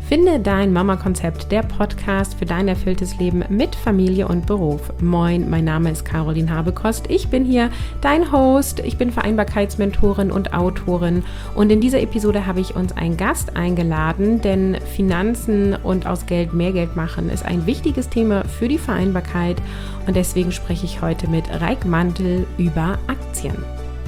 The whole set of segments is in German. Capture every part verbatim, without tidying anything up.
Finde dein Mama-Konzept, der Podcast für dein erfülltes Leben mit Familie und Beruf. Moin, mein Name ist Caroline Habekost. Ich bin hier dein Host. Ich bin Vereinbarkeitsmentorin und Autorin. Und in dieser Episode habe ich uns einen Gast eingeladen, denn Finanzen und aus Geld mehr Geld machen ist ein wichtiges Thema für die Vereinbarkeit. Und deswegen spreche ich heute mit Raik Mandl über Aktien.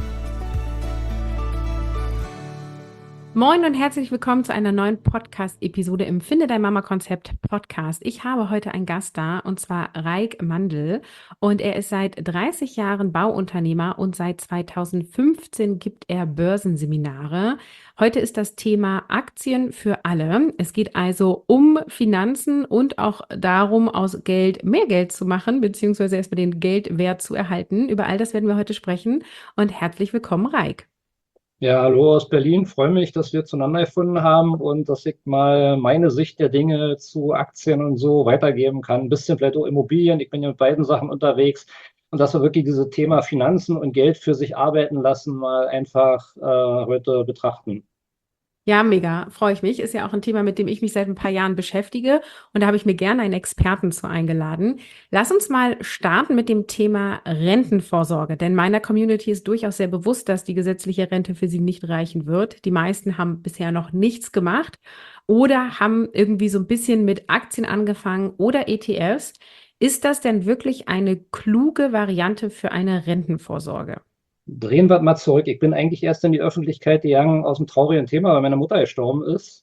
Moin und herzlich willkommen zu einer neuen Podcast-Episode im Finde dein Mama-Konzept Podcast. Ich habe heute einen Gast da und zwar Raik Mandl und er ist seit dreißig Jahren Bauunternehmer und seit zweitausendfünfzehn gibt er Börsenseminare. Heute ist das Thema Aktien für alle. Es geht also um Finanzen und auch darum, aus Geld mehr Geld zu machen, beziehungsweise erstmal den Geldwert zu erhalten. Über all das werden wir heute sprechen und herzlich willkommen, Raik. Ja, hallo aus Berlin. Freue mich, dass wir zueinander gefunden haben und dass ich mal meine Sicht der Dinge zu Aktien und so weitergeben kann. Ein bisschen vielleicht auch Immobilien. Ich bin ja mit beiden Sachen unterwegs. Und dass wir wirklich dieses Thema Finanzen und Geld für sich arbeiten lassen, mal einfach äh, heute betrachten. Ja, mega, freue ich mich. Ist ja auch ein Thema, mit dem ich mich seit ein paar Jahren beschäftige. Und da habe ich mir gerne einen Experten zu eingeladen. Lass uns mal starten mit dem Thema Rentenvorsorge. Denn meiner Community ist durchaus sehr bewusst, dass die gesetzliche Rente für sie nicht reichen wird. Die meisten haben bisher noch nichts gemacht oder haben irgendwie so ein bisschen mit Aktien angefangen oder E T Fs. Ist das denn wirklich eine kluge Variante für eine Rentenvorsorge? Drehen wir mal zurück. Ich bin eigentlich erst in die Öffentlichkeit gegangen aus dem traurigen Thema, weil meine Mutter gestorben ist.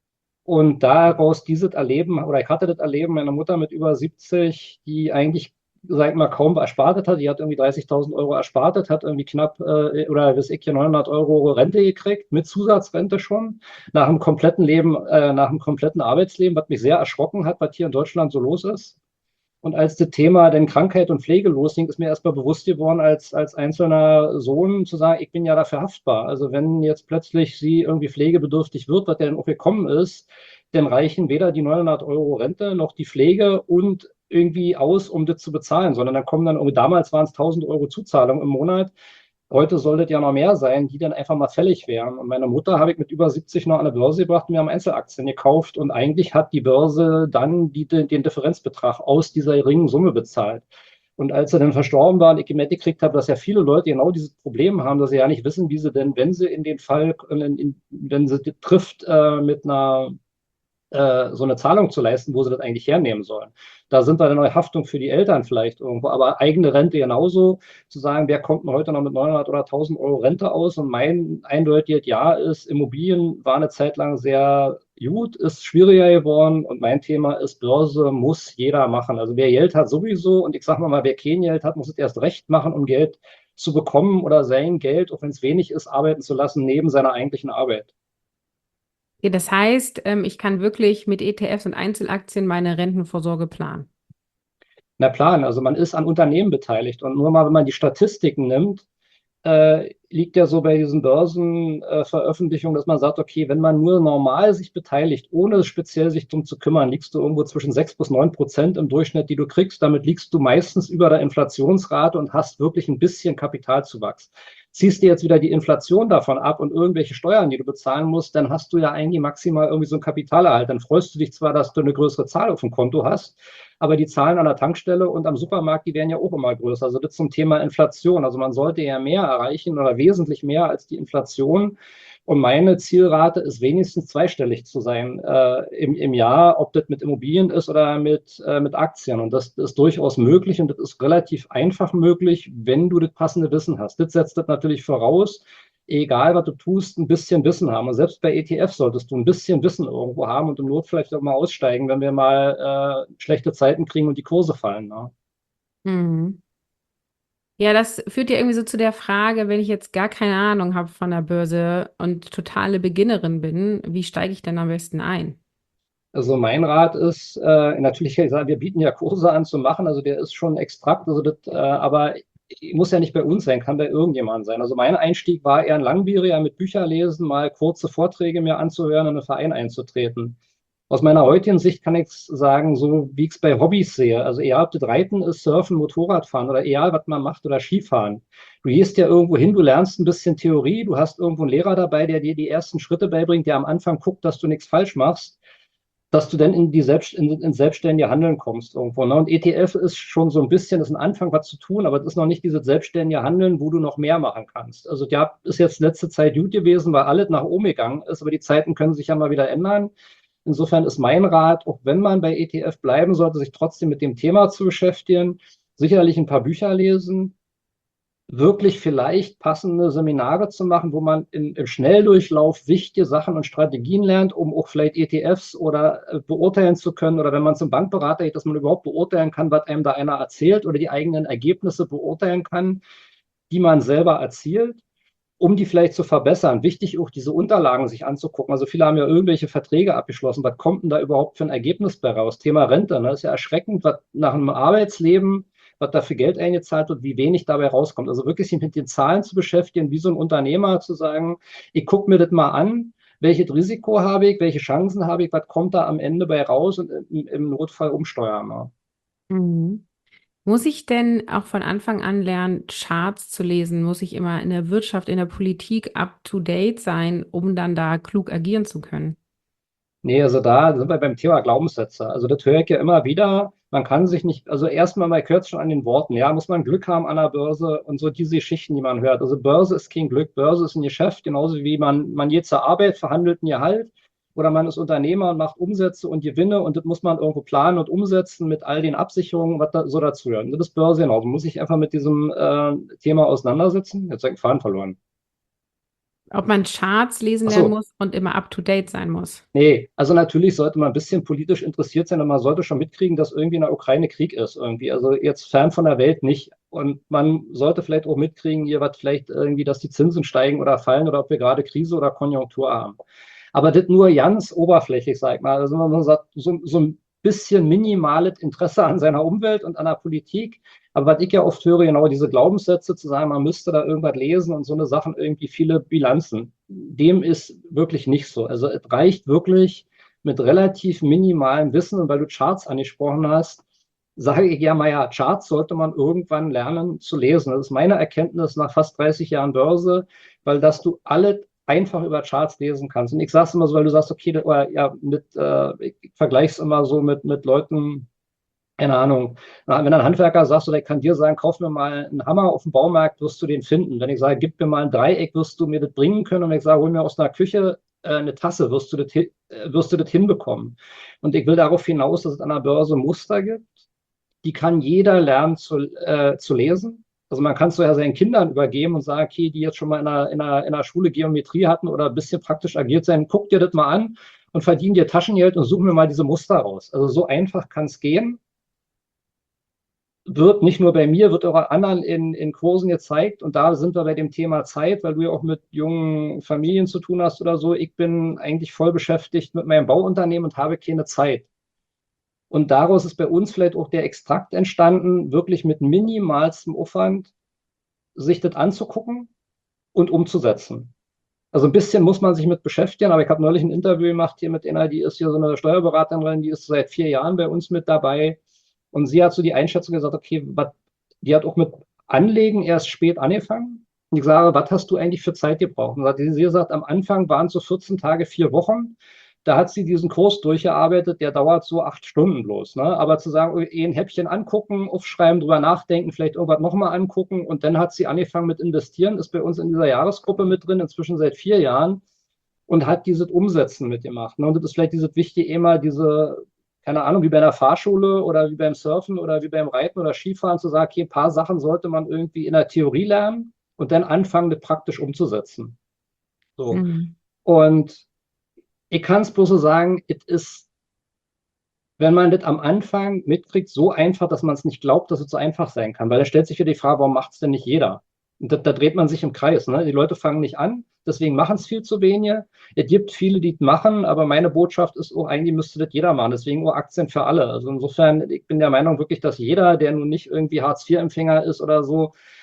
Und daraus dieses Erleben, oder ich hatte das Erleben meiner Mutter mit über siebzig, die eigentlich, sag ich mal, kaum erspartet hat. Die hat irgendwie dreißigtausend Euro erspartet, hat irgendwie knapp, äh, oder weiß ich, neunhundert Euro Rente gekriegt, mit Zusatzrente schon, nach einem kompletten Leben, äh, nach einem kompletten Arbeitsleben, was mich sehr erschrocken hat, was hier in Deutschland so los ist. Und als das Thema denn Krankheit und Pflege losging, ist mir erstmal bewusst geworden, als, als einzelner Sohn zu sagen, ich bin ja dafür haftbar. Also wenn jetzt plötzlich sie irgendwie pflegebedürftig wird, was ja dann auch gekommen ist, dann reichen weder die neunhundert Euro Rente noch die Pflege und irgendwie aus, um das zu bezahlen, sondern dann kommen dann irgendwie, damals waren es tausend Euro Zuzahlung im Monat. Heute sollte es ja noch mehr sein, die dann einfach mal fällig wären. Und meine Mutter habe ich mit über siebzig noch an der Börse gebracht und wir haben Einzelaktien gekauft. Und eigentlich hat die Börse dann die, den Differenzbetrag aus dieser geringen Summe bezahlt. Und als er dann verstorben war und ich mitgekriegt habe, dass ja viele Leute genau dieses Problem haben, dass sie ja nicht wissen, wie sie denn, wenn sie in den Fall, in, in, wenn sie trifft, äh, mit einer so eine Zahlung zu leisten, wo sie das eigentlich hernehmen sollen. Da sind wir eine neue Haftung für die Eltern vielleicht irgendwo, aber eigene Rente genauso, zu sagen, wer kommt denn heute noch mit neunhundert oder tausend Euro Rente aus? Und mein eindeutiges Ja ist, Immobilien war eine Zeit lang sehr gut, ist schwieriger geworden und mein Thema ist, Börse muss jeder machen. Also wer Geld hat sowieso und ich sage mal, wer kein Geld hat, muss es erst recht machen, um Geld zu bekommen oder sein Geld, auch wenn es wenig ist, arbeiten zu lassen neben seiner eigentlichen Arbeit. Ja, das heißt, ähm, ich kann wirklich mit E T Fs und Einzelaktien meine Rentenvorsorge planen. Na Plan, also man ist an Unternehmen beteiligt und nur mal, wenn man die Statistiken nimmt, äh, liegt ja so bei diesen Börsenveröffentlichungen, äh, dass man sagt, okay, wenn man nur normal sich beteiligt, ohne speziell sich darum zu kümmern, liegst du irgendwo zwischen sechs bis neun Prozent im Durchschnitt, die du kriegst. Damit liegst du meistens über der Inflationsrate und hast wirklich ein bisschen Kapitalzuwachs. Ziehst dir jetzt wieder die Inflation davon ab und irgendwelche Steuern, die du bezahlen musst, dann hast du ja eigentlich maximal irgendwie so einen Kapitalerhalt. Dann freust du dich zwar, dass du eine größere Zahl auf dem Konto hast, aber die Zahlen an der Tankstelle und am Supermarkt, die werden ja auch immer größer. Also das zum Thema Inflation. Also man sollte ja mehr erreichen oder wesentlich mehr als die Inflation. Und meine Zielrate ist wenigstens zweistellig zu sein äh, im, im Jahr, ob das mit Immobilien ist oder mit, äh, mit Aktien. Und das ist durchaus möglich und das ist relativ einfach möglich, wenn du das passende Wissen hast. Das setzt das natürlich voraus, egal was du tust, ein bisschen Wissen haben. Und selbst bei E T F solltest du ein bisschen Wissen irgendwo haben und im Not vielleicht auch mal aussteigen, wenn wir mal äh, schlechte Zeiten kriegen und die Kurse fallen. Ne? Mhm. Ja, das führt ja irgendwie so zu der Frage, wenn ich jetzt gar keine Ahnung habe von der Börse und totale Beginnerin bin, wie steige ich denn am besten ein? Also mein Rat ist, äh, natürlich, wir bieten ja Kurse an zu machen, also der ist schon extrakt, also das, äh, aber muss ja nicht bei uns sein, kann bei irgendjemandem sein. Also mein Einstieg war eher ein langwieriger mit Bücher lesen, mal kurze Vorträge mir anzuhören und in einen Verein einzutreten. Aus meiner heutigen Sicht kann ich sagen, so wie ich es bei Hobbys sehe, also egal ob das Reiten ist, Surfen, Motorradfahren oder egal, was man macht oder Skifahren. Du gehst ja irgendwo hin, du lernst ein bisschen Theorie, du hast irgendwo einen Lehrer dabei, der dir die ersten Schritte beibringt, der am Anfang guckt, dass du nichts falsch machst. dass du dann in die Selbst, in, in selbstständige Handeln kommst irgendwo. Ne? Und E T F ist schon so ein bisschen, ist ein Anfang, was zu tun, aber es ist noch nicht dieses selbstständige Handeln, wo du noch mehr machen kannst. Also ja, ist jetzt letzte Zeit gut gewesen, weil alles nach oben gegangen ist, aber die Zeiten können sich ja mal wieder ändern. Insofern ist mein Rat, auch wenn man bei E T F bleiben sollte, sich trotzdem mit dem Thema zu beschäftigen, sicherlich ein paar Bücher lesen, wirklich vielleicht passende Seminare zu machen, wo man in, im Schnelldurchlauf wichtige Sachen und Strategien lernt, um auch vielleicht E T Fs oder äh, beurteilen zu können. Oder wenn man zum Bankberater geht, dass man überhaupt beurteilen kann, was einem da einer erzählt oder die eigenen Ergebnisse beurteilen kann, die man selber erzielt, um die vielleicht zu verbessern. Wichtig auch, diese Unterlagen sich anzugucken. Also viele haben ja irgendwelche Verträge abgeschlossen. Was kommt denn da überhaupt für ein Ergebnis bei raus? Thema Rente, ne? Ist ja erschreckend, was nach einem Arbeitsleben, was da für Geld eingezahlt wird, wie wenig dabei rauskommt. Also wirklich sich mit den Zahlen zu beschäftigen, wie so ein Unternehmer zu sagen, ich gucke mir das mal an, welches Risiko habe ich, welche Chancen habe ich, was kommt da am Ende bei raus und im, im Notfall umsteuern. Ne? Mhm. Muss ich denn auch von Anfang an lernen, Charts zu lesen? Muss ich immer in der Wirtschaft, in der Politik up to date sein, um dann da klug agieren zu können? Nee, also da sind wir beim Thema Glaubenssätze. Also das höre ich ja immer wieder. Man kann sich nicht, also erstmal mal hört schon an den Worten, ja, muss man Glück haben an der Börse und so diese Geschichten, die man hört. Also Börse ist kein Glück, Börse ist ein Geschäft, genauso wie man, man geht zur Arbeit, verhandelt ein Gehalt oder man ist Unternehmer und macht Umsätze und Gewinne und das muss man irgendwo planen und umsetzen mit all den Absicherungen, was da so dazu gehört. Und das ist Börse genauso. Man muss sich einfach mit diesem äh, Thema auseinandersetzen. Jetzt habe ich den Faden verloren. Ob man Charts lesen Ach lernen so. muss und immer up to date sein muss? Nee, also natürlich sollte man ein bisschen politisch interessiert sein und man sollte schon mitkriegen, dass irgendwie in der Ukraine Krieg ist irgendwie. Also jetzt fern von der Welt nicht. Und man sollte vielleicht auch mitkriegen, hier was vielleicht irgendwie, dass die Zinsen steigen oder fallen oder ob wir gerade Krise oder Konjunktur haben. Aber das nur ganz oberflächlich, sag ich mal. Also man sagt, so, so ein bisschen minimales Interesse an seiner Umwelt und an der Politik. Aber was ich ja oft höre, genau diese Glaubenssätze zu sagen, man müsste da irgendwas lesen und so eine Sachen, irgendwie viele Bilanzen. Dem ist wirklich nicht so. Also es reicht wirklich mit relativ minimalem Wissen. Und weil du Charts angesprochen hast, sage ich ja mal, ja, Charts sollte man irgendwann lernen zu lesen. Das ist meine Erkenntnis nach fast dreißig Jahren Börse, weil dass du alle einfach über Charts lesen kannst. Und ich sage es immer so, weil du sagst, okay, oder ja, mit, äh, ich vergleiche es immer so mit, mit Leuten, keine Ahnung, wenn ein Handwerker sagt, oder ich kann dir sagen, kauf mir mal einen Hammer auf dem Baumarkt, wirst du den finden. Wenn ich sage, gib mir mal ein Dreieck, wirst du mir das bringen können. Und wenn ich sage, hol mir aus einer Küche äh, eine Tasse, wirst du, das, äh, wirst du das hinbekommen. Und ich will darauf hinaus, dass es an der Börse Muster gibt, die kann jeder lernen zu, äh, zu lesen. Also man kann es so ja seinen Kindern übergeben und sagen, okay, die jetzt schon mal in einer, in einer, in einer Schule Geometrie hatten oder ein bisschen praktisch agiert sein, guck dir das mal an und verdien dir Taschengeld und such mir mal diese Muster raus. Also so einfach kann es gehen. Wird nicht nur bei mir, wird auch an anderen in, in Kursen gezeigt. Und da sind wir bei dem Thema Zeit, weil du ja auch mit jungen Familien zu tun hast oder so. Ich bin eigentlich voll beschäftigt mit meinem Bauunternehmen und habe keine Zeit. Und daraus ist bei uns vielleicht auch der Extrakt entstanden, wirklich mit minimalstem Aufwand sich das anzugucken und umzusetzen. Also ein bisschen muss man sich mit beschäftigen, aber ich habe neulich ein Interview gemacht hier mit einer, die ist hier so eine Steuerberaterin, die ist seit vier Jahren bei uns mit dabei. Und sie hat so die Einschätzung gesagt, okay, wat, die hat auch mit Anlegen erst spät angefangen. Und ich sage, was hast du eigentlich für Zeit gebraucht? Und sie sagt, am Anfang waren es so vierzehn Tage, vier Wochen. Da hat sie diesen Kurs durchgearbeitet, der dauert so acht Stunden bloß. Ne? Aber zu sagen, eh ein Häppchen angucken, aufschreiben, drüber nachdenken, vielleicht irgendwas nochmal angucken. Und dann hat sie angefangen mit investieren, ist bei uns in dieser Jahresgruppe mit drin, inzwischen seit vier Jahren und hat dieses Umsetzen mitgemacht. Ne? Und das ist vielleicht dieses wichtige immer, diese, keine Ahnung, wie bei einer Fahrschule oder wie beim Surfen oder wie beim Reiten oder Skifahren, zu sagen, okay, ein paar Sachen sollte man irgendwie in der Theorie lernen und dann anfangen, das praktisch umzusetzen. So. Mhm. Und ich kann es bloß so sagen, es ist, wenn man das am Anfang mitkriegt, so einfach, dass man es nicht glaubt, dass es so einfach sein kann. Weil da stellt sich wieder die Frage, warum macht es denn nicht jeder? Und da, da dreht man sich im Kreis. Ne? Die Leute fangen nicht an, deswegen machen es viel zu wenige. Es gibt viele, die es machen, aber meine Botschaft ist, oh, eigentlich müsste das jeder machen. Deswegen nur Aktien für alle. Also insofern, ich bin der Meinung wirklich, dass jeder, der nun nicht irgendwie Hartz-vier-Empfänger ist oder so,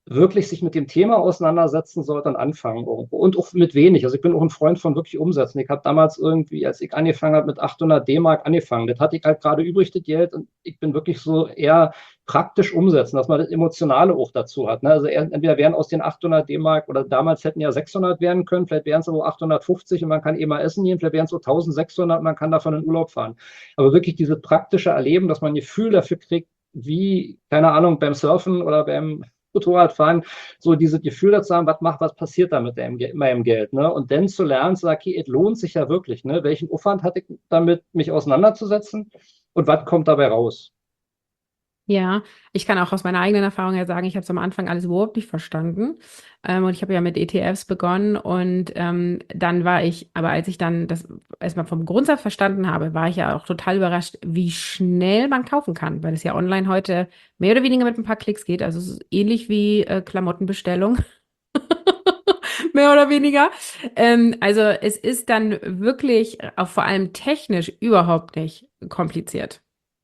wirklich sich mit dem Thema auseinandersetzen sollte und anfangen irgendwo. Und auch mit wenig. Also ich bin auch ein Freund von wirklich umsetzen. Ich habe damals irgendwie, als ich angefangen habe, mit achthundert D-Mark angefangen. Das hatte ich halt gerade übrig, das Geld. Und ich bin wirklich so eher praktisch umsetzen, dass man das Emotionale auch dazu hat. Ne? Also entweder wären aus den achthundert D-Mark oder damals hätten ja sechshundert werden können, vielleicht wären es aber achthundertfünfzig und man kann eh mal essen gehen, vielleicht wären es so eintausendsechshundert und man kann davon in Urlaub fahren. Aber wirklich dieses praktische Erleben, dass man ein Gefühl dafür kriegt, wie, keine Ahnung, beim Surfen oder beim Motorradfahren, so dieses Gefühl dazu haben, was macht, was passiert da mit dem, meinem Geld, ne? Und dann zu lernen, zu sagen, okay, es lohnt sich ja wirklich, ne? Welchen Aufwand hatte ich damit, mich auseinanderzusetzen und was kommt dabei raus? Ja, ich kann auch aus meiner eigenen Erfahrung her sagen, ich habe es am Anfang alles überhaupt nicht verstanden. Ähm, und ich habe ja mit E T Fs begonnen und ähm, dann war ich, aber als ich dann das erstmal vom Grundsatz verstanden habe, war ich ja auch total überrascht, wie schnell man kaufen kann, weil es ja online heute mehr oder weniger mit ein paar Klicks geht. Also es ist ähnlich wie äh, Klamottenbestellung. Mehr oder weniger. Ähm, also es ist dann wirklich auch vor allem technisch überhaupt nicht kompliziert.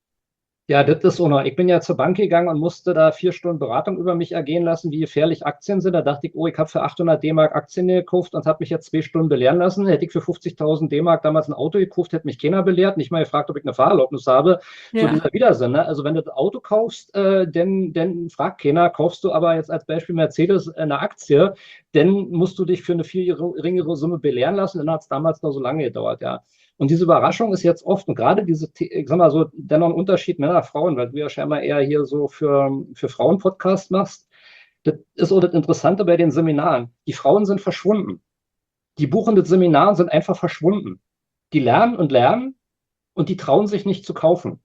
Ja, das ist so noch. Ich bin ja zur Bank gegangen und musste da vier Stunden Beratung über mich ergehen lassen, wie gefährlich Aktien sind. Da dachte ich, oh, ich habe für achthundert D-Mark Aktien gekauft und habe mich jetzt zwei Stunden belehren lassen. Hätte ich für fünfzigtausend D-Mark damals ein Auto gekauft, hätte mich keiner belehrt, nicht mal gefragt, ob ich eine Fahrerlaubnis habe. So Ja. dieser Widersinn. Ne? Also wenn du das Auto kaufst, äh, dann, dann fragt keiner. Kaufst du aber jetzt als Beispiel Mercedes eine Aktie, dann musst du dich für eine viel geringere Summe belehren lassen. Dann hat es damals noch so lange gedauert, ja. Und diese Überraschung ist jetzt oft, und gerade diese, ich sag mal so, dennoch ein Unterschied Männer, Frauen, weil du ja scheinbar eher hier so für, für Frauen-Podcast machst. Das ist auch das Interessante bei den Seminaren. Die Frauen sind verschwunden. Die buchen das Seminar und sind einfach verschwunden. Die lernen und lernen und die trauen sich nicht zu kaufen.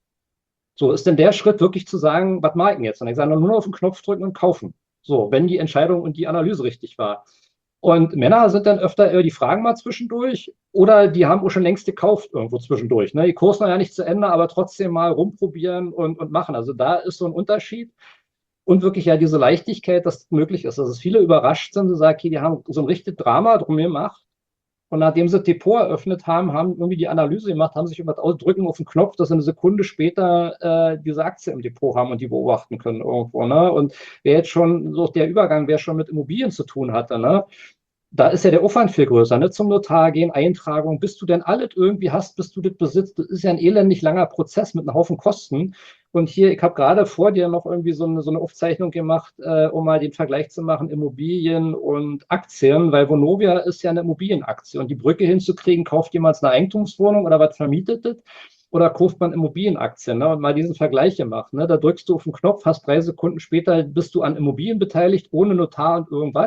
So ist denn der Schritt wirklich zu sagen, was mache ich denn jetzt? Und ich sage nur auf den Knopf drücken und kaufen. So, wenn die Entscheidung und die Analyse richtig war. Und Männer sind dann öfter, äh, die fragen mal zwischendurch oder die haben auch schon längst gekauft irgendwo zwischendurch. Ne? Die Kurse noch ja nicht zu Ende, aber trotzdem mal rumprobieren und, und machen. Also da ist so ein Unterschied. Und wirklich ja diese Leichtigkeit, dass das möglich ist. Dass es viele überrascht sind, sie sagen, okay, die haben so ein richtiges Drama drum gemacht. Und nachdem sie das Depot eröffnet haben, haben irgendwie die Analyse gemacht, haben sich über das Drücken auf den Knopf, dass sie eine Sekunde später äh, diese Aktie im Depot haben und die beobachten können irgendwo. Ne? Und wer jetzt schon, so der Übergang, wer schon mit Immobilien zu tun hatte, ne? Da ist ja der Aufwand viel größer, ne? Zum Notar gehen, Eintragung, bis du denn alles irgendwie hast, bis du das besitzt. Das ist ja ein elendig langer Prozess mit einem Haufen Kosten. Und hier, ich habe gerade vor dir noch irgendwie so eine, so eine Aufzeichnung gemacht, äh, um mal den Vergleich zu machen, Immobilien und Aktien, weil Vonovia ist ja eine Immobilienaktie. Und die Brücke hinzukriegen, kauft jemand eine Eigentumswohnung oder was vermietet das? Oder kauft man Immobilienaktien? Ne? Und mal diesen Vergleich gemacht. Ne? Da drückst du auf den Knopf, hast drei Sekunden später bist du an Immobilien beteiligt, ohne Notar und irgendwas.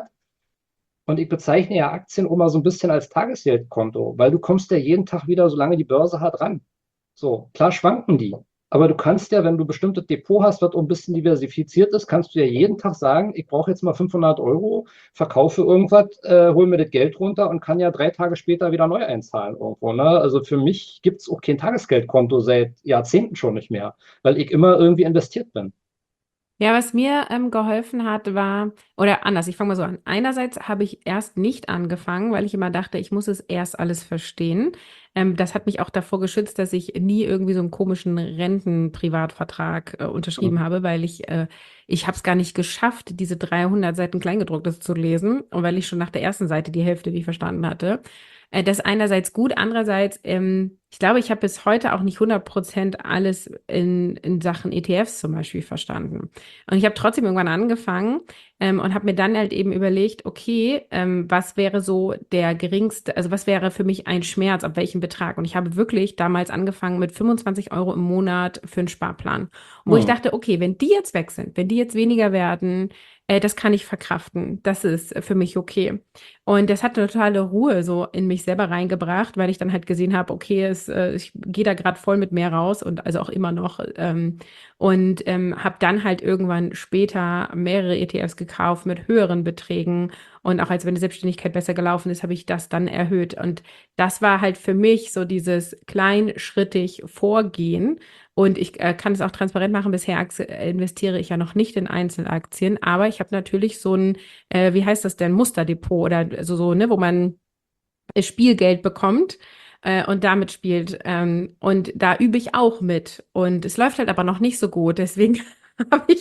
Und ich bezeichne ja Aktien immer so ein bisschen als Tagesgeldkonto, weil du kommst ja jeden Tag wieder, solange die Börse hat, ran. So, klar schwanken die. Aber du kannst ja, wenn du bestimmtes Depot hast, was auch ein bisschen diversifiziert ist, kannst du ja jeden Tag sagen, ich brauche jetzt mal fünfhundert Euro, verkaufe irgendwas, äh, hol mir das Geld runter und kann ja drei Tage später wieder neu einzahlen irgendwo. Ne? Also für mich gibt es auch kein Tagesgeldkonto seit Jahrzehnten schon nicht mehr, weil ich immer irgendwie investiert bin. Ja, was mir ähm, geholfen hat, war, oder anders, ich fange mal so an. Einerseits habe ich erst nicht angefangen, weil ich immer dachte, ich muss es erst alles verstehen. Ähm, das hat mich auch davor geschützt, dass ich nie irgendwie so einen komischen Rentenprivatvertrag äh, unterschrieben Mhm. habe, weil ich, äh, ich habe es gar nicht geschafft, diese dreihundert Seiten Kleingedrucktes zu lesen und weil ich schon nach der ersten Seite die Hälfte nicht verstanden hatte. Äh, das einerseits gut, andererseits, ähm, ich glaube, ich habe bis heute auch nicht hundert Prozent alles in, in Sachen E T Fs zum Beispiel verstanden. Und ich habe trotzdem irgendwann angefangen ähm, und habe mir dann halt eben überlegt, okay, ähm, was wäre so der geringste, also was wäre für mich ein Schmerz, ab welchem Betrag? Und ich habe wirklich damals angefangen mit fünfundzwanzig Euro im Monat für einen Sparplan, wo ich Mhm. dachte, okay, wenn die jetzt weg sind, wenn die jetzt weniger werden, äh, das kann ich verkraften, das ist für mich okay. Und das hat eine totale Ruhe so in mich selber reingebracht, weil ich dann halt gesehen habe, okay, es, äh, ich gehe da gerade voll mit mehr raus und also auch immer noch. Ähm, und ähm, habe dann halt irgendwann später mehrere E T Fs gekauft mit höheren Beträgen. Und auch als meine Selbstständigkeit besser gelaufen ist, habe ich das dann erhöht. Und das war halt für mich so dieses kleinschrittig Vorgehen. Und ich äh, kann es auch transparent machen. Bisher Aktie- äh, investiere ich ja noch nicht in Einzelaktien, aber ich habe natürlich so ein, äh, wie heißt das denn, Musterdepot oder so, so, ne, wo man äh, Spielgeld bekommt äh, und damit spielt. Ähm, und da übe ich auch mit. Und es läuft halt aber noch nicht so gut. Deswegen habe ich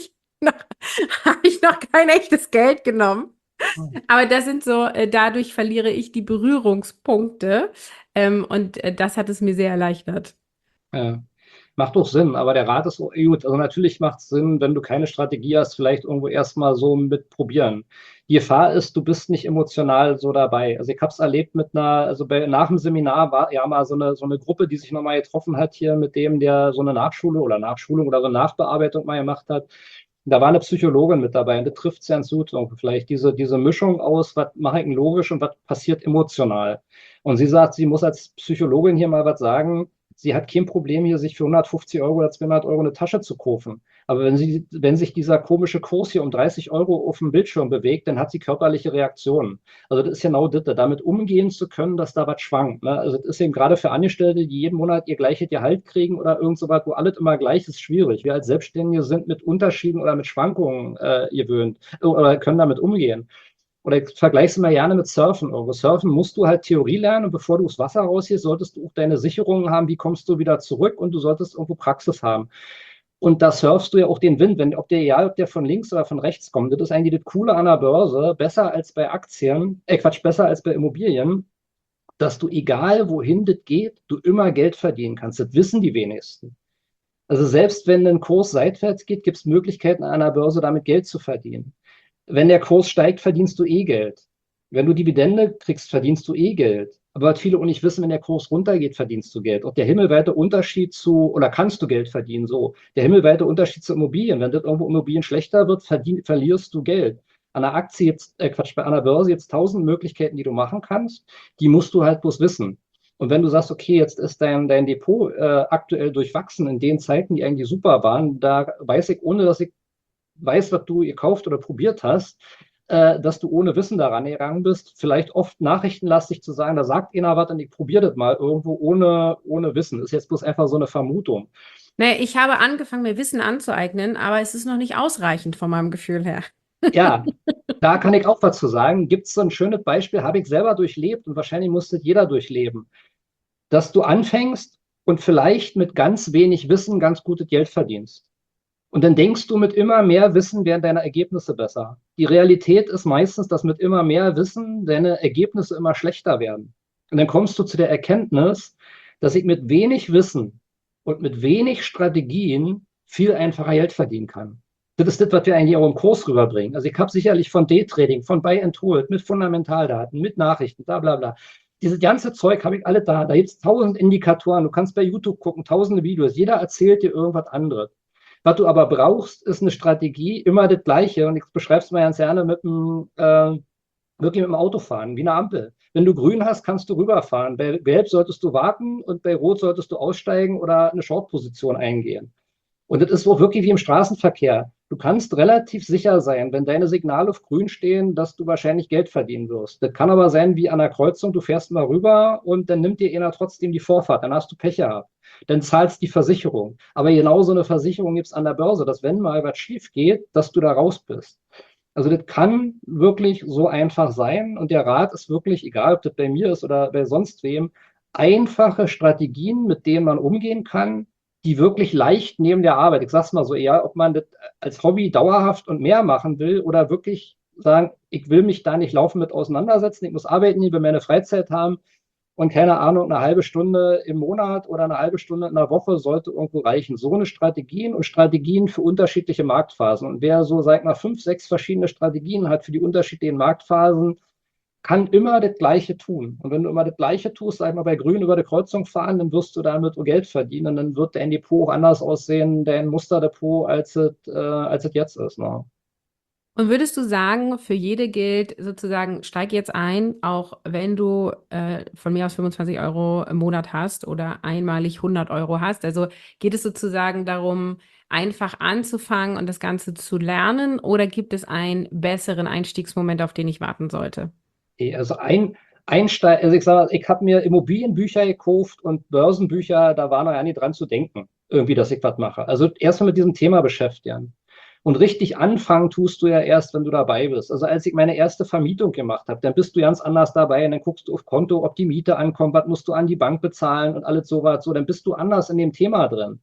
habe ich noch kein echtes Geld genommen. Hm. Aber das sind so, äh, dadurch verliere ich die Berührungspunkte. Ähm, und äh, das hat es mir sehr erleichtert. Ja. Macht doch Sinn, aber der Rat ist so, gut. Also natürlich macht es Sinn, wenn du keine Strategie hast, vielleicht irgendwo erstmal so mit probieren. Die Gefahr ist, du bist nicht emotional so dabei. Also ich habe es erlebt mit einer, also bei, nach dem Seminar war ja mal so eine, so eine Gruppe, die sich nochmal getroffen hat hier mit dem, der so eine Nachschule oder Nachschulung oder so eine Nachbearbeitung mal gemacht hat. Da war eine Psychologin mit dabei und das trifft es ganz gut. So, vielleicht diese, diese Mischung aus, was mache ich denn logisch und was passiert emotional. Und sie sagt, sie muss als Psychologin hier mal was sagen. Sie hat kein Problem, hier sich für hundertfünfzig Euro oder zweihundert Euro eine Tasche zu kaufen. Aber wenn sie, wenn sich dieser komische Kurs hier um dreißig Euro auf dem Bildschirm bewegt, dann hat sie körperliche Reaktionen. Also das ist genau das, damit umgehen zu können, dass da was schwankt. Ne? Also das ist eben gerade für Angestellte, die jeden Monat ihr gleiches Gehalt kriegen oder irgend so was, wo alles immer gleich ist, schwierig. Wir als Selbstständige sind mit Unterschieden oder mit Schwankungen äh, gewöhnt oder können damit umgehen. Oder ich vergleich's immer gerne mit Surfen. Irgendwo. Surfen musst du halt Theorie lernen und bevor du aufs Wasser rausgehst, solltest du auch deine Sicherungen haben, wie kommst du wieder zurück und du solltest irgendwo Praxis haben. Und da surfst du ja auch den Wind, wenn, ob der, egal ob der von links oder von rechts kommt. Das ist eigentlich das Coole an der Börse, besser als bei Aktien, äh Quatsch, besser als bei Immobilien, dass du, egal wohin das geht, du immer Geld verdienen kannst. Das wissen die wenigsten. Also selbst wenn ein Kurs seitwärts geht, gibt es Möglichkeiten an der Börse, damit Geld zu verdienen. Wenn der Kurs steigt, verdienst du eh Geld. Wenn du Dividende kriegst, verdienst du eh Geld. Aber was viele auch nicht wissen, wenn der Kurs runtergeht, verdienst du Geld. Auch der himmelweite Unterschied zu, oder kannst du Geld verdienen, so. Der himmelweite Unterschied zu Immobilien. Wenn das irgendwo Immobilien schlechter wird, verdien, verlierst du Geld. An der Aktie jetzt, äh Quatsch, bei einer Börse jetzt tausend Möglichkeiten, die du machen kannst, die musst du halt bloß wissen. Und wenn du sagst, okay, jetzt ist dein, dein Depot äh, aktuell durchwachsen in den Zeiten, die eigentlich super waren, da weiß ich, ohne dass ich weiß, was du gekauft oder probiert hast, äh, dass du ohne Wissen daran gegangen bist, vielleicht oft nachrichtenlastig zu sagen, da sagt einer was und ich probiere das mal irgendwo ohne, ohne Wissen. Ist jetzt bloß einfach so eine Vermutung. Nee, ich habe angefangen, mir Wissen anzueignen, aber es ist noch nicht ausreichend von meinem Gefühl her. Ja, da kann ich auch was zu sagen. Gibt es so ein schönes Beispiel, habe ich selber durchlebt und wahrscheinlich musste jeder durchleben, dass du anfängst und vielleicht mit ganz wenig Wissen ganz gutes Geld verdienst. Und dann denkst du, mit immer mehr Wissen werden deine Ergebnisse besser. Die Realität ist meistens, dass mit immer mehr Wissen deine Ergebnisse immer schlechter werden. Und dann kommst du zu der Erkenntnis, dass ich mit wenig Wissen und mit wenig Strategien viel einfacher Geld verdienen kann. Das ist das, was wir eigentlich auch im Kurs rüberbringen. Also ich habe sicherlich von Daytrading, von Buy and Hold, mit Fundamentaldaten, mit Nachrichten, bla bla bla. Dieses ganze Zeug habe ich alle da. Da gibt es tausend Indikatoren. Du kannst bei YouTube gucken, tausende Videos. Jeder erzählt dir irgendwas anderes. Was du aber brauchst, ist eine Strategie, immer das Gleiche. Und ich beschreibe es mal ganz gerne mit dem, äh, wirklich mit dem Autofahren, wie eine Ampel. Wenn du grün hast, kannst du rüberfahren. Bei gelb solltest du warten und bei rot solltest du aussteigen oder eine Short-Position eingehen. Und das ist auch wirklich wie im Straßenverkehr. Du kannst relativ sicher sein, wenn deine Signale auf grün stehen, dass du wahrscheinlich Geld verdienen wirst. Das kann aber sein wie an der Kreuzung, du fährst mal rüber und dann nimmt dir einer trotzdem die Vorfahrt, dann hast du Pech gehabt. Dann zahlst die Versicherung. Aber genau so eine Versicherung gibt es an der Börse, dass wenn mal was schief geht, dass du da raus bist. Also das kann wirklich so einfach sein und der Rat ist wirklich, egal ob das bei mir ist oder bei sonst wem, einfache Strategien, mit denen man umgehen kann, die wirklich leicht neben der Arbeit, ich sag's mal so, egal ob man das als Hobby dauerhaft und mehr machen will oder wirklich sagen, ich will mich da nicht laufen mit auseinandersetzen, ich muss arbeiten, ich will meine Freizeit haben und keine Ahnung, eine halbe Stunde im Monat oder eine halbe Stunde in der Woche sollte irgendwo reichen. So eine Strategien und Strategien für unterschiedliche Marktphasen. Und wer so, sag mal, fünf, sechs verschiedene Strategien hat für die unterschiedlichen Marktphasen, kann immer das Gleiche tun. Und wenn du immer das Gleiche tust, sag mal, bei Grün über die Kreuzung fahren, dann wirst du damit Geld verdienen. Und dann wird dein Depot auch anders aussehen, dein Musterdepot, als es, äh, als es jetzt ist. Ne? Und würdest du sagen, für jede gilt sozusagen, steig jetzt ein, auch wenn du äh, von mir aus fünfundzwanzig Euro im Monat hast oder einmalig hundert Euro hast? Also geht es sozusagen darum, einfach anzufangen und das Ganze zu lernen, oder gibt es einen besseren Einstiegsmoment, auf den ich warten sollte? Also ein, Einstein, also ich sage, ich habe mir Immobilienbücher gekauft und Börsenbücher, da war noch ja nicht dran zu denken, irgendwie, dass ich was mache. Also erstmal mit diesem Thema beschäftigen. Und richtig anfangen tust du ja erst, wenn du dabei bist. Also als ich meine erste Vermietung gemacht habe, dann bist du ganz anders dabei und dann guckst du auf Konto, ob die Miete ankommt, was musst du an die Bank bezahlen und alles sowas. So, dann bist du anders in dem Thema drin.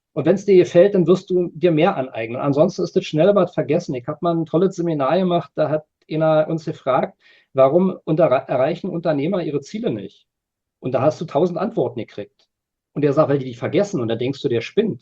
Und wenn es dir gefällt, dann wirst du dir mehr aneignen. Ansonsten ist das schnell was vergessen. Ich habe mal ein tolles Seminar gemacht, da hat einer uns gefragt, warum unter, erreichen Unternehmer ihre Ziele nicht? Und da hast du tausend Antworten gekriegt. Und der sagt, weil die die vergessen. Und da denkst du, der spinnt.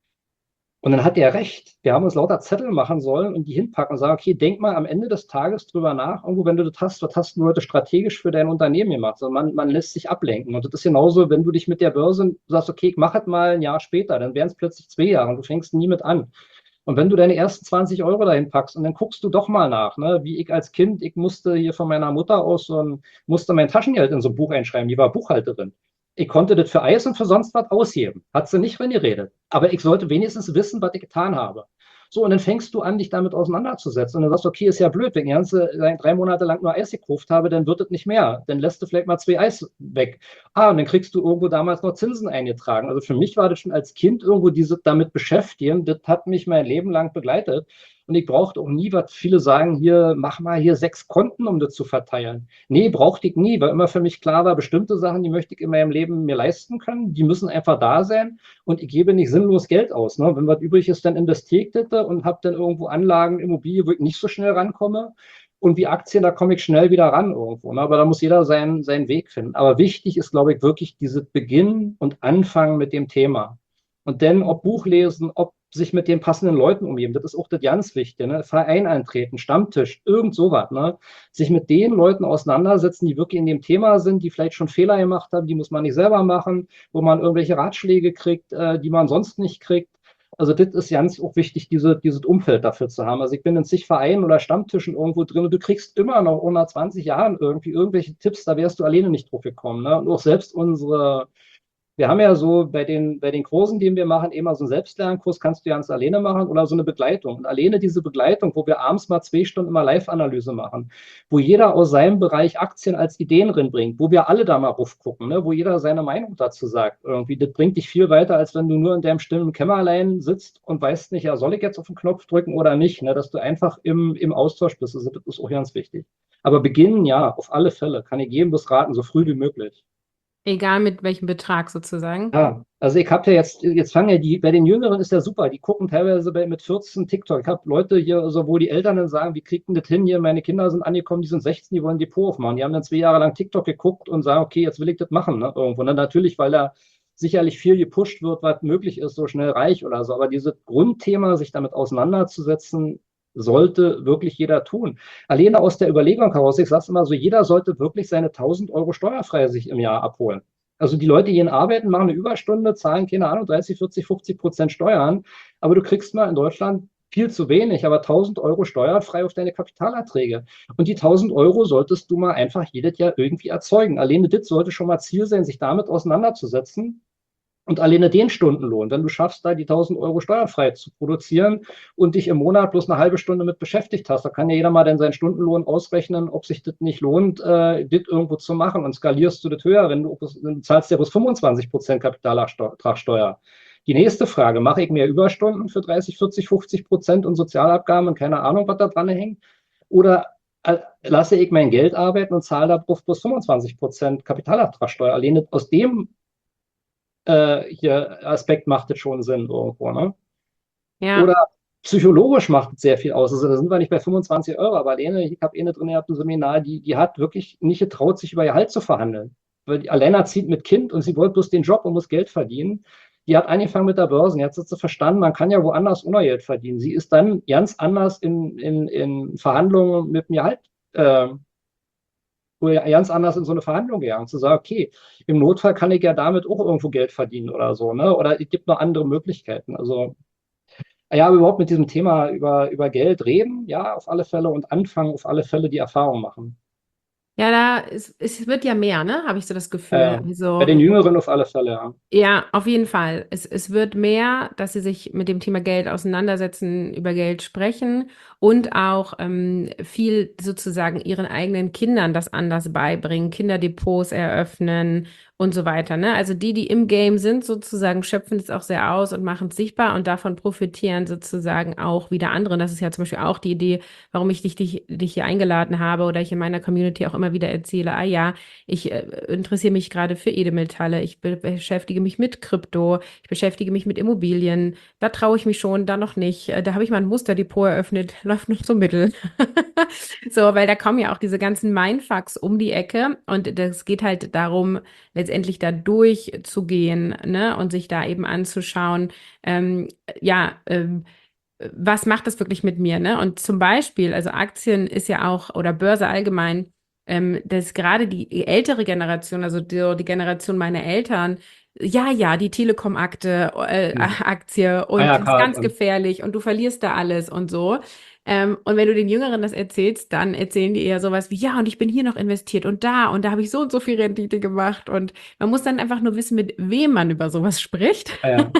Und dann hat der recht. Wir haben uns lauter Zettel machen sollen und die hinpacken und sagen, okay, denk mal am Ende des Tages drüber nach, irgendwo, wenn du das hast, was hast du heute strategisch für dein Unternehmen gemacht? Also man, man lässt sich ablenken. Und das ist genauso, wenn du dich mit der Börse sagst, okay, ich mache es mal ein Jahr später, dann wären es plötzlich zwei Jahre und du fängst nie mit an. Und wenn du deine ersten zwanzig Euro dahin packst und dann guckst du doch mal nach, ne, wie ich als Kind, ich musste hier von meiner Mutter aus so ein, musste mein Taschengeld in so ein Buch einschreiben, die war Buchhalterin. Ich konnte das für Eis und für sonst was ausheben. Hat sie nicht drin geredet. Aber ich sollte wenigstens wissen, was ich getan habe. So, und dann fängst du an, dich damit auseinanderzusetzen. Und dann sagst du, okay, ist ja blöd, wenn ich ganze, drei Monate lang nur Eis gekauft habe, dann wird es nicht mehr. Dann lässt du vielleicht mal zwei Eis weg. Ah, und dann kriegst du irgendwo damals noch Zinsen eingetragen. Also für mich war das schon als Kind irgendwo diese damit beschäftigen. Das hat mich mein Leben lang begleitet. Und ich brauchte auch nie, was viele sagen, hier, mach mal hier sechs Konten, um das zu verteilen. Nee, brauchte ich nie, weil immer für mich klar war, bestimmte Sachen, die möchte ich in meinem Leben mir leisten können, die müssen einfach da sein und ich gebe nicht sinnlos Geld aus. Ne? Wenn was übrig ist, dann investiere ich das und habe dann irgendwo Anlagen, Immobilien, wo ich nicht so schnell rankomme. Und wie Aktien, da komme ich schnell wieder ran irgendwo. Ne? Aber da muss jeder seinen, seinen Weg finden. Aber wichtig ist, glaube ich, wirklich dieses Beginn und Anfangen mit dem Thema. Und dann, ob Buch lesen, ob sich mit den passenden Leuten umgeben, das ist auch das ganz Wichtige. Ne? Verein eintreten, Stammtisch, irgend sowas. Ne? Sich mit den Leuten auseinandersetzen, die wirklich in dem Thema sind, die vielleicht schon Fehler gemacht haben, die muss man nicht selber machen, wo man irgendwelche Ratschläge kriegt, äh, die man sonst nicht kriegt. Also das ist ganz auch wichtig, diese, dieses Umfeld dafür zu haben. Also ich bin in zig Vereinen oder Stammtischen irgendwo drin und du kriegst immer noch unter zwanzig Jahren irgendwie irgendwelche Tipps, da wärst du alleine nicht drauf gekommen. Ne? Und auch selbst unsere wir haben ja so bei den, bei den Kursen, die wir machen, immer so einen Selbstlernkurs, kannst du ja ganz alleine machen oder so eine Begleitung. Und alleine diese Begleitung, wo wir abends mal zwei Stunden immer Live-Analyse machen, wo jeder aus seinem Bereich Aktien als Ideen drin wo wir alle da mal raufgucken, ne? Wo jeder seine Meinung dazu sagt. Irgendwie, das bringt dich viel weiter, als wenn du nur in deinem stillen Kämmerlein sitzt und weißt nicht, ja, soll ich jetzt auf den Knopf drücken oder nicht, ne? Dass du einfach im, im Austausch bist. Also, das ist auch ganz wichtig. Aber beginnen, ja, auf alle Fälle. Kann ich jedem bloß raten, so früh wie möglich. Egal mit welchem Betrag sozusagen. Ja, also ich habe ja jetzt, jetzt fangen ja die, bei den Jüngeren ist ja super, die gucken teilweise bei, mit vierzehn TikTok. Ich habe Leute hier, so, wo die Eltern dann sagen, wie kriegt denn das hin hier? Meine Kinder sind angekommen, die sind sechzehn, die wollen ein Depot aufmachen. Die haben dann zwei Jahre lang TikTok geguckt und sagen, okay, jetzt will ich das machen, ne, irgendwo. Und dann natürlich, weil da sicherlich viel gepusht wird, was möglich ist, so schnell reich oder so. Aber dieses Grundthema, sich damit auseinanderzusetzen, sollte wirklich jeder tun. Alleine aus der Überlegung heraus, ich sage es immer so, jeder sollte wirklich seine tausend Euro steuerfrei sich im Jahr abholen. Also die Leute gehen arbeiten, machen eine Überstunde, zahlen, keine Ahnung, dreißig, vierzig, fünfzig Prozent Steuern, aber du kriegst mal in Deutschland viel zu wenig, aber tausend Euro steuerfrei auf deine Kapitalerträge. Und die tausend Euro solltest du mal einfach jedes Jahr irgendwie erzeugen. Alleine das sollte schon mal Ziel sein, sich damit auseinanderzusetzen. Und alleine den Stundenlohn, wenn du schaffst, da die tausend Euro steuerfrei zu produzieren und dich im Monat bloß eine halbe Stunde mit beschäftigt hast, da kann ja jeder mal dann seinen Stundenlohn ausrechnen, ob sich das nicht lohnt, äh, das irgendwo zu machen. Und skalierst du das höher, wenn du, du zahlst ja bloß fünfundzwanzig Prozent Kapitalertragssteuer. Die nächste Frage, mache ich mehr Überstunden für dreißig, vierzig, fünfzig Prozent und Sozialabgaben und keine Ahnung, was da dran hängt? Oder äh, lasse ich mein Geld arbeiten und zahle da bloß fünfundzwanzig Prozent Kapitalertragssteuer? Alleine aus dem äh, hier Aspekt macht es schon Sinn irgendwo, ne? Ja. Oder psychologisch macht es sehr viel aus. Also da sind wir nicht bei fünfundzwanzig Euro, aber eine, ich habe eine drin gehabt im Seminar, die, die hat wirklich nicht getraut, sich über ihr Gehalt zu verhandeln. Weil die alleinerziehend mit Kind und sie wollte bloß den Job und muss Geld verdienen. Die hat angefangen mit der Börse. Jetzt hat sie verstanden, man kann ja woanders ohne Geld verdienen. Sie ist dann ganz anders in, in, in Verhandlungen mit dem Gehalt äh, ganz anders in so eine Verhandlung gegangen, zu sagen, okay, im Notfall kann ich ja damit auch irgendwo Geld verdienen oder so, ne? Oder es gibt noch andere Möglichkeiten. Also, ja, aber überhaupt mit diesem Thema über, über Geld reden, ja, auf alle Fälle und anfangen, auf alle Fälle die Erfahrung machen. Ja, da ist, es wird ja mehr, ne? Habe ich so das Gefühl. Äh, bei Also, den Jüngeren auf alle Fälle, ja. ja, auf jeden Fall. Es, es wird mehr, dass sie sich mit dem Thema Geld auseinandersetzen, über Geld sprechen und auch ähm, viel sozusagen ihren eigenen Kindern das anders beibringen, Kinderdepots eröffnen und so weiter, ne? Also die, die im Game sind, sozusagen schöpfen es auch sehr aus und machen es sichtbar und davon profitieren sozusagen auch wieder andere. Und das ist ja zum Beispiel auch die Idee, warum ich dich, dich, dich hier eingeladen habe oder ich in meiner Community auch immer wieder erzähle, ah ja, ich äh, interessiere mich gerade für Edelmetalle, ich be beschäftige mich mit Krypto, ich beschäftige mich mit Immobilien, da traue ich mich schon, da noch nicht. Äh, Da habe ich mal ein Musterdepot eröffnet, läuft noch so mittel. So, weil da kommen ja auch diese ganzen Mindfucks um die Ecke und das geht halt darum, letztendlich da durchzugehen, ne, und sich da eben anzuschauen, ähm, ja, ähm, was macht das wirklich mit mir, ne? Und zum Beispiel, also Aktien ist ja auch, oder Börse allgemein, ähm, dass gerade die ältere Generation, also die, die Generation meiner Eltern, ja, ja, die Telekom-Akte, äh, Mhm. Aktie und die ist Wirecard ganz und gefährlich und du verlierst da alles und so. Ähm, und wenn du den Jüngeren das erzählst, dann erzählen die eher sowas wie, ja, und ich bin hier noch investiert und da und da habe ich so und so viel Rendite gemacht. Und man muss dann einfach nur wissen, mit wem man über sowas spricht, ah ja.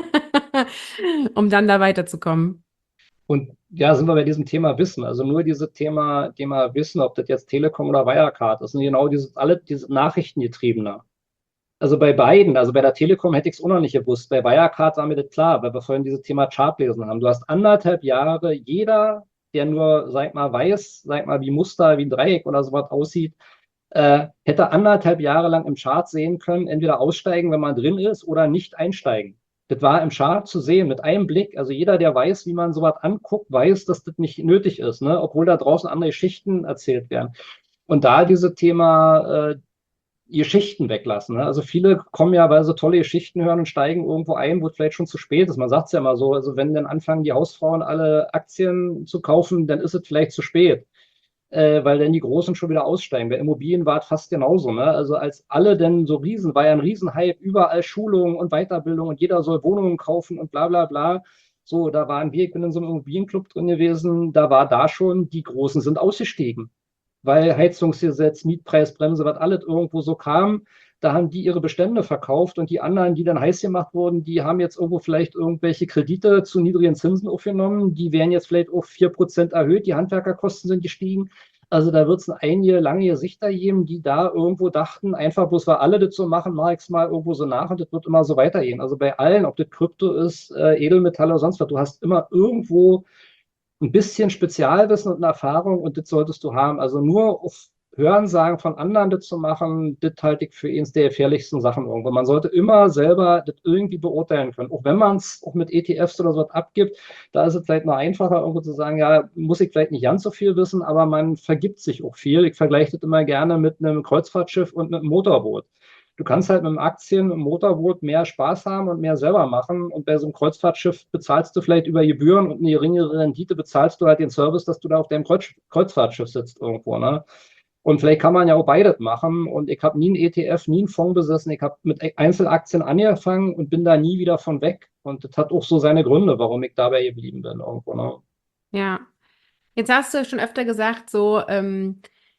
um dann da weiterzukommen. Und ja, sind wir bei diesem Thema Wissen. Also nur dieses Thema, Thema Wissen, ob das jetzt Telekom oder Wirecard ist, sind genau dieses, alle diese Nachrichtengetriebene. Also bei beiden, also bei der Telekom hätte ich es auch noch nicht gewusst. Bei Wirecard war mir das klar, weil wir vorhin dieses Thema Chartlesen haben. Du hast anderthalb Jahre, jeder, der nur, sag mal, weiß, sag mal, wie Muster, wie ein Dreieck oder sowas aussieht, äh, hätte anderthalb Jahre lang im Chart sehen können, entweder aussteigen, wenn man drin ist, oder nicht einsteigen. Das war im Chart zu sehen, mit einem Blick. Also jeder, der weiß, wie man sowas anguckt, weiß, dass das nicht nötig ist, ne? Obwohl da draußen andere Geschichten erzählt werden. Und da dieses Thema äh, Geschichten weglassen. Ne? Also viele kommen ja, weil sie tolle Geschichten hören und steigen irgendwo ein, wo es vielleicht schon zu spät ist. Man sagt es ja immer so, also wenn dann anfangen die Hausfrauen alle Aktien zu kaufen, dann ist es vielleicht zu spät, äh, weil dann die Großen schon wieder aussteigen. Bei Immobilien war es fast genauso. Ne? Also als alle denn so riesen, war ja ein Riesenhype, überall Schulungen und Weiterbildung und jeder soll Wohnungen kaufen und bla bla bla. So, da waren wir, ich bin in so einem Immobilienclub drin gewesen, da war da schon, die Großen sind ausgestiegen, weil Heizungsgesetz, Mietpreisbremse, was alles irgendwo so kam, da haben die ihre Bestände verkauft und die anderen, die dann heiß gemacht wurden, die haben jetzt irgendwo vielleicht irgendwelche Kredite zu niedrigen Zinsen aufgenommen, die werden jetzt vielleicht auf vier Prozent erhöht, die Handwerkerkosten sind gestiegen. Also da wird es einige lange Gesichter geben, die da irgendwo dachten, einfach bloß weil alle das so machen, mache ich es mal irgendwo so nach und das wird immer so weitergehen. Also bei allen, ob das Krypto ist, äh, Edelmetalle oder sonst was, du hast immer irgendwo ein bisschen Spezialwissen und eine Erfahrung und das solltest du haben. Also nur auf Hörensagen von anderen das zu machen, das halte ich für eines der gefährlichsten Sachen irgendwo. Man sollte immer selber das irgendwie beurteilen können. Auch wenn man es auch mit E T Fs oder so abgibt, da ist es vielleicht noch einfacher, irgendwo zu sagen, ja, muss ich vielleicht nicht ganz so viel wissen, aber man vergibt sich auch viel. Ich vergleiche das immer gerne mit einem Kreuzfahrtschiff und mit einem Motorboot. Du kannst halt mit einem Aktien, mit einem Motorboot mehr Spaß haben und mehr selber machen. Und bei so einem Kreuzfahrtschiff bezahlst du vielleicht über Gebühren und eine geringere Rendite bezahlst du halt den Service, dass du da auf deinem Kreuz Kreuzfahrtschiff sitzt irgendwo. Ne? Und vielleicht kann man ja auch beides machen. Und ich habe nie einen E T F, nie einen Fonds besessen. Ich habe mit Einzelaktien angefangen und bin da nie wieder von weg. Und das hat auch so seine Gründe, warum ich dabei geblieben bin irgendwo. Ne? Ja, jetzt hast du schon öfter gesagt, so, ähm,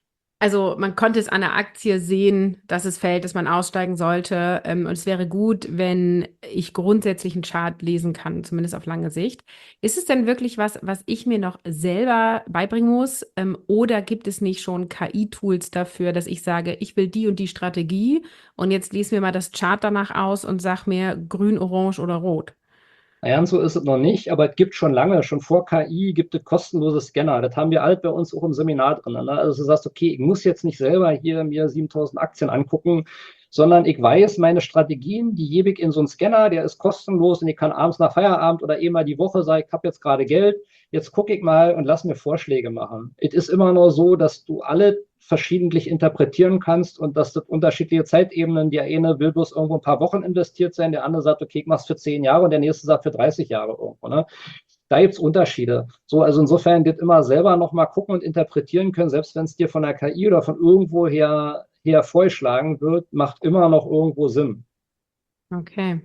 also man konnte es an der Aktie sehen, dass es fällt, dass man aussteigen sollte. Ähm, und es wäre gut, wenn ich grundsätzlich einen Chart lesen kann, zumindest auf lange Sicht. Ist es denn wirklich was, was ich mir noch selber beibringen muss? Ähm, oder gibt es nicht schon K I-Tools dafür, dass ich sage, ich will die und die Strategie und jetzt lese mir mal das Chart danach aus und sag mir grün, orange oder rot? Naja, und so ist es noch nicht, aber es gibt schon lange, schon vor K I gibt es kostenlose Scanner. Das haben wir alle bei uns auch im Seminar drin. Ne? Also du sagst, okay, ich muss jetzt nicht selber hier mir siebentausend Aktien angucken, sondern ich weiß meine Strategien, die gebe ich in so einen Scanner, der ist kostenlos und ich kann abends nach Feierabend oder eh mal die Woche sagen, ich habe jetzt gerade Geld, jetzt gucke ich mal und lass mir Vorschläge machen. Es ist immer nur so, dass du alle verschiedentlich interpretieren kannst und dass das unterschiedliche Zeitebenen, der eine will bloß irgendwo ein paar Wochen investiert sein, der andere sagt, okay, ich mach's für zehn Jahre und der nächste sagt für dreißig Jahre irgendwo. Ne? Da gibt's Unterschiede. So, also insofern wird immer selber nochmal gucken und interpretieren können, selbst wenn es dir von der K I oder von irgendwo her, her vorgeschlagen wird, macht immer noch irgendwo Sinn. Okay.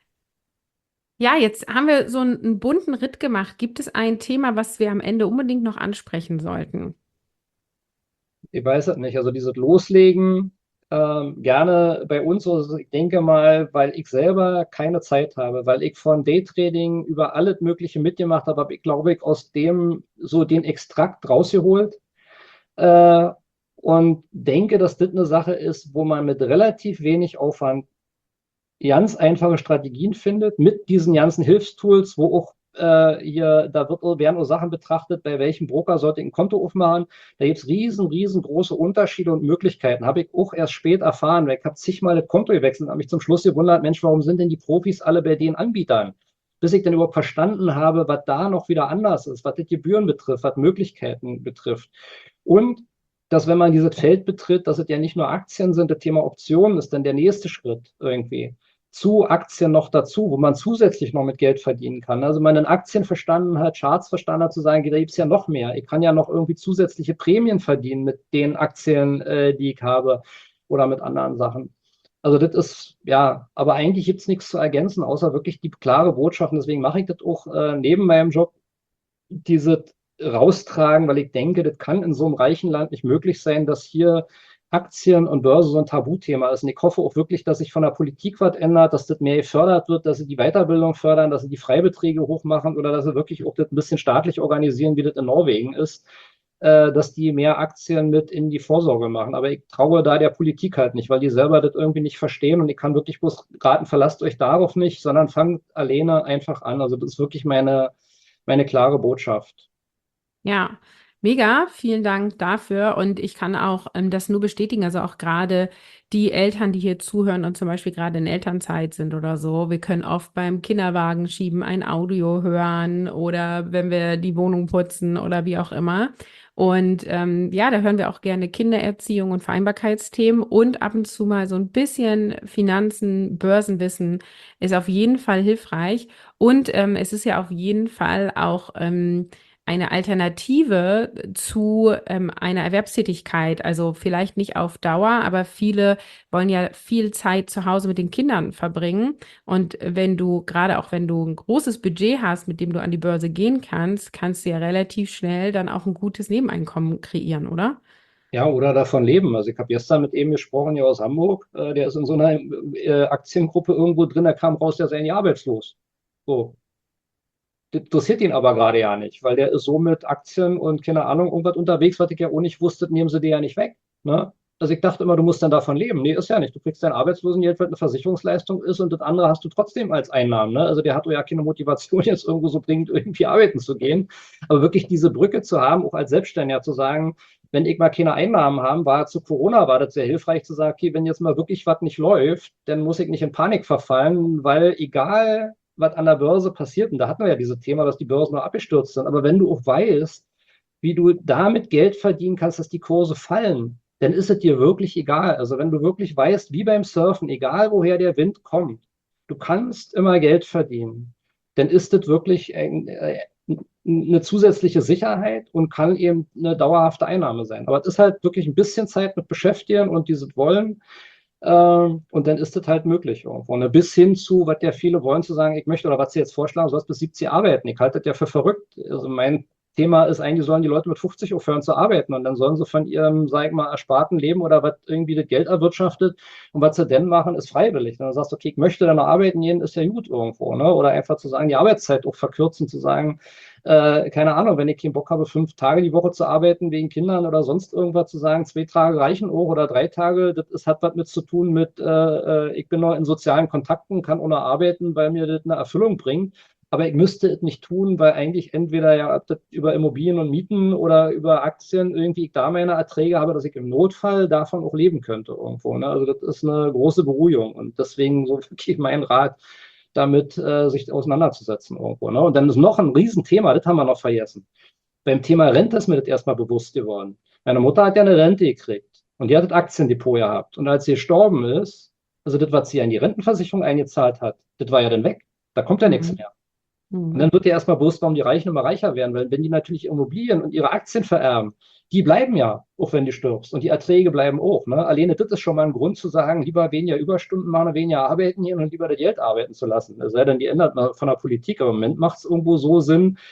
Ja, jetzt haben wir so einen, einen bunten Ritt gemacht. Gibt es ein Thema, was wir am Ende unbedingt noch ansprechen sollten? Ich weiß es nicht. Also dieses Loslegen, Ähm, gerne bei uns, also ich denke mal, weil ich selber keine Zeit habe, weil ich von Daytrading über alles Mögliche mitgemacht habe, habe ich, glaube ich, aus dem so den Extrakt rausgeholt äh, und denke, dass das eine Sache ist, wo man mit relativ wenig Aufwand ganz einfache Strategien findet, mit diesen ganzen Hilfstools, wo auch äh, hier, da wird, werden auch Sachen betrachtet, bei welchem Broker sollte ich ein Konto aufmachen. Da gibt es riesen, riesengroße Unterschiede und Möglichkeiten. Habe ich auch erst spät erfahren, weil ich habe zigmal das Konto gewechselt und habe mich zum Schluss gewundert, Mensch, warum sind denn die Profis alle bei den Anbietern? Bis ich dann überhaupt verstanden habe, was da noch wieder anders ist, was die Gebühren betrifft, was Möglichkeiten betrifft. Und dass, wenn man dieses Feld betritt, dass es ja nicht nur Aktien sind, das Thema Optionen ist dann der nächste Schritt irgendwie zu Aktien noch dazu, wo man zusätzlich noch mit Geld verdienen kann. Also wenn man in Aktien verstanden hat, Charts verstanden hat, zu sagen, da gibt es ja noch mehr. Ich kann ja noch irgendwie zusätzliche Prämien verdienen mit den Aktien, äh, die ich habe oder mit anderen Sachen. Also das ist, ja, aber eigentlich gibt es nichts zu ergänzen, außer wirklich die klare Botschaft. Und deswegen mache ich das auch äh, neben meinem Job, diese raustragen, weil ich denke, das kann in so einem reichen Land nicht möglich sein, dass hier Aktien und Börse so ein Tabuthema ist. Und ich hoffe auch wirklich, dass sich von der Politik was ändert, dass das mehr gefördert wird, dass sie die Weiterbildung fördern, dass sie die Freibeträge hochmachen oder dass sie wirklich auch das ein bisschen staatlich organisieren, wie das in Norwegen ist, äh, dass die mehr Aktien mit in die Vorsorge machen. Aber ich traue da der Politik halt nicht, weil die selber das irgendwie nicht verstehen und ich kann wirklich bloß raten, verlasst euch darauf nicht, sondern fangt alleine einfach an. Also das ist wirklich meine, meine klare Botschaft. Ja, mega, vielen Dank dafür. Und ich kann auch ähm, das nur bestätigen, also auch gerade die Eltern, die hier zuhören und zum Beispiel gerade in Elternzeit sind oder so, wir können oft beim Kinderwagen schieben ein Audio hören oder wenn wir die Wohnung putzen oder wie auch immer. Und ähm, ja, da hören wir auch gerne Kindererziehung und Vereinbarkeitsthemen und ab und zu mal so ein bisschen Finanzen, Börsenwissen ist auf jeden Fall hilfreich. Und ähm, es ist ja auf jeden Fall auch ähm, eine Alternative zu ähm, einer Erwerbstätigkeit. Also vielleicht nicht auf Dauer, aber viele wollen ja viel Zeit zu Hause mit den Kindern verbringen. Und wenn du, gerade auch wenn du ein großes Budget hast, mit dem du an die Börse gehen kannst, kannst du ja relativ schnell dann auch ein gutes Nebeneinkommen kreieren, oder? Ja, oder davon leben. Also ich habe gestern mit ihm gesprochen, hier aus Hamburg, äh, der ist in so einer äh, Aktiengruppe irgendwo drin, da kam raus, der sei ja arbeitslos. So, das interessiert ihn aber gerade ja nicht, weil der ist so mit Aktien und keine Ahnung, irgendwas unterwegs, was ich ja auch nicht wusste, nehmen sie dir ja nicht weg. Ne? Also ich dachte immer, du musst dann davon leben. Nee, ist ja nicht. Du kriegst dein Arbeitslosengeld, weil eine Versicherungsleistung ist und das andere hast du trotzdem als Einnahmen. Ne? Also der hat ja keine Motivation, jetzt irgendwo so dringend irgendwie arbeiten zu gehen. Aber wirklich diese Brücke zu haben, auch als Selbstständiger zu sagen, wenn ich mal keine Einnahmen habe, war zu Corona, war das sehr hilfreich zu sagen, okay, wenn jetzt mal wirklich was nicht läuft, dann muss ich nicht in Panik verfallen, weil egal, was an der Börse passiert, und da hatten wir ja dieses Thema, dass die Börsen nur abgestürzt sind, aber wenn du auch weißt, wie du damit Geld verdienen kannst, dass die Kurse fallen, dann ist es dir wirklich egal. Also wenn du wirklich weißt, wie beim Surfen, egal woher der Wind kommt, du kannst immer Geld verdienen, dann ist das wirklich ein, äh, eine zusätzliche Sicherheit und kann eben eine dauerhafte Einnahme sein. Aber es ist halt wirklich ein bisschen Zeit mit beschäftigen und dieses Wollen. Ähm, und dann ist das halt möglich irgendwo. Ne? Bis hin zu, was ja viele wollen, zu sagen, ich möchte, oder was sie jetzt vorschlagen, du sollst bis siebzig arbeiten. Ich halte das ja für verrückt. Also mein Thema ist eigentlich, sollen die Leute mit fünfzig aufhören zu arbeiten und dann sollen sie von ihrem, sag ich mal, ersparten Leben oder was irgendwie das Geld erwirtschaftet und was sie denn machen, ist freiwillig. Wenn du sagst, okay, ich möchte dann noch arbeiten gehen, ist ja gut irgendwo. Ne? Oder einfach zu sagen, die Arbeitszeit auch verkürzen, zu sagen, äh, keine Ahnung, wenn ich keinen Bock habe, fünf Tage die Woche zu arbeiten wegen Kindern oder sonst irgendwas zu sagen, zwei Tage reichen auch oder drei Tage, das ist, hat was mit zu tun mit, äh, äh, ich bin noch in sozialen Kontakten, kann ohne arbeiten, weil mir das eine Erfüllung bringt. Aber ich müsste es nicht tun, weil eigentlich entweder ja über Immobilien und Mieten oder über Aktien irgendwie ich da meine Erträge habe, dass ich im Notfall davon auch leben könnte irgendwo. Ne? Also das ist eine große Beruhigung und deswegen so wirklich mein Rat, damit äh, sich auseinanderzusetzen irgendwo. Ne? Und dann ist noch ein Riesenthema, das haben wir noch vergessen. Beim Thema Rente ist mir das erstmal bewusst geworden. Meine Mutter hat ja eine Rente gekriegt und die hat das Aktiendepot gehabt. Und als sie gestorben ist, also das, was sie an die Rentenversicherung eingezahlt hat, das war ja dann weg. Da kommt ja nichts Mhm. mehr. Und Mhm. dann wird dir erstmal bewusst, warum die Reichen immer reicher werden, weil wenn die natürlich Immobilien und ihre Aktien vererben, die bleiben ja, auch wenn du stirbst. Und die Erträge bleiben auch. Ne? Alleine das ist schon mal ein Grund zu sagen, lieber weniger Überstunden machen, weniger arbeiten hier und lieber das Geld arbeiten zu lassen. Es sei denn, die ändert man von der Politik. Aber im Moment macht es irgendwo so Sinn,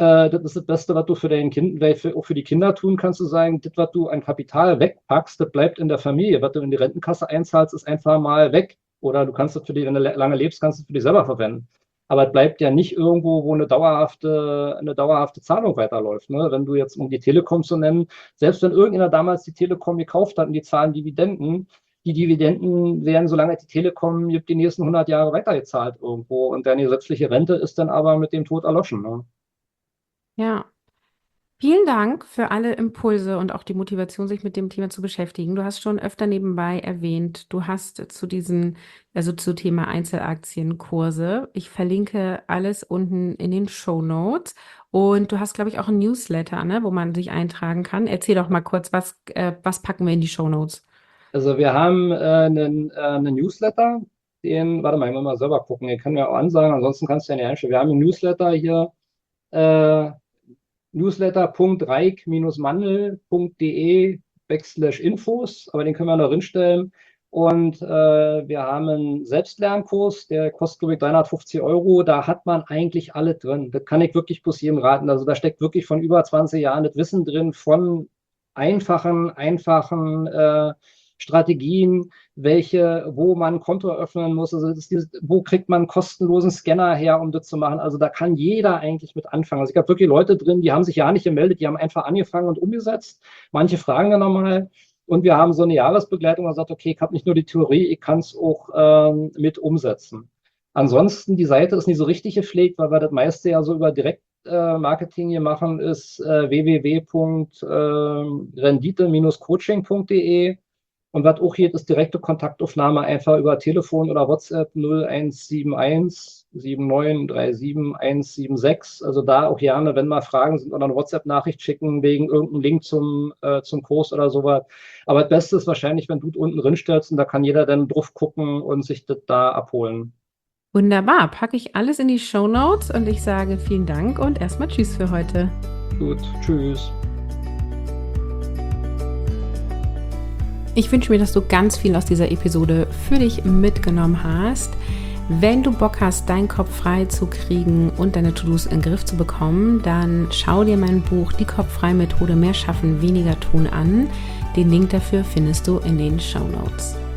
äh, das ist das Beste, was du für dein Kind, weil für, auch für die Kinder tun kannst, du sagen, das, was du an Kapital wegpackst, das bleibt in der Familie. Was du in die Rentenkasse einzahlst, ist einfach mal weg. Oder du kannst es für die, wenn du lange lebst, kannst du es für dich selber verwenden. Aber es bleibt ja nicht irgendwo, wo eine dauerhafte, eine dauerhafte Zahlung weiterläuft. Ne? Wenn du jetzt, um die Telekom zu nennen, selbst wenn irgendjemand damals die Telekom gekauft hat und die zahlen Dividenden, die Dividenden werden, solange es die Telekom gibt, die nächsten hundert Jahre weitergezahlt irgendwo. Und deine gesetzliche Rente ist dann aber mit dem Tod erloschen. Ne? Ja. Vielen Dank für alle Impulse und auch die Motivation, sich mit dem Thema zu beschäftigen. Du hast schon öfter nebenbei erwähnt, du hast zu diesen, also zu Thema Einzelaktien Kurse. Ich verlinke alles unten in den Shownotes. Und du hast, glaube ich, auch ein Newsletter, ne, wo man sich eintragen kann. Erzähl doch mal kurz, was, äh, was packen wir in die Shownotes? Also wir haben äh, einen, äh, einen Newsletter, den, warte mal, ich muss mal selber gucken, den können wir auch ansagen, ansonsten kannst du ja nicht einstellen. Wir haben einen Newsletter hier, äh, newsletter.reik-mandel.de backslash Infos, aber den können wir noch drinstellen. Und äh, wir haben einen Selbstlernkurs, der kostet, glaube ich, dreihundertfünfzig Euro. Da hat man eigentlich alle drin. Das kann ich wirklich bloß jedem raten. Also da steckt wirklich von über zwanzig Jahren das Wissen drin von einfachen, einfachen äh, Strategien, welche, wo man ein Konto eröffnen muss. Also das ist dieses, wo kriegt man einen kostenlosen Scanner her, um das zu machen. Also da kann jeder eigentlich mit anfangen. Also ich habe wirklich Leute drin, die haben sich ja nicht gemeldet, die haben einfach angefangen und umgesetzt. Manche fragen dann nochmal. Und wir haben so eine Jahresbegleitung und sagt, okay, ich habe nicht nur die Theorie, ich kann es auch ähm, mit umsetzen. Ansonsten, die Seite ist nicht so richtig gepflegt, weil wir das meiste ja so über Direktmarketing hier machen, ist äh, w w w punkt rendite coaching punkt de. Und was auch geht, ist direkte Kontaktaufnahme einfach über Telefon oder WhatsApp null eins sieben eins sieben neun drei sieben eins sieben sechs. Also da auch gerne, wenn mal Fragen sind, oder eine WhatsApp-Nachricht schicken wegen irgendeinem Link zum, äh, zum Kurs oder sowas. Aber das Beste ist wahrscheinlich, wenn du unten drin stellst und da kann jeder dann drauf gucken und sich das da abholen. Wunderbar, packe ich alles in die Shownotes und ich sage vielen Dank und erstmal Tschüss für heute. Gut, tschüss. Ich wünsche mir, dass du ganz viel aus dieser Episode für dich mitgenommen hast. Wenn du Bock hast, deinen Kopf frei zu kriegen und deine To-Dos in den Griff zu bekommen, dann schau dir mein Buch Die Kopffrei-Methode Mehr schaffen, weniger tun an. Den Link dafür findest du in den Shownotes.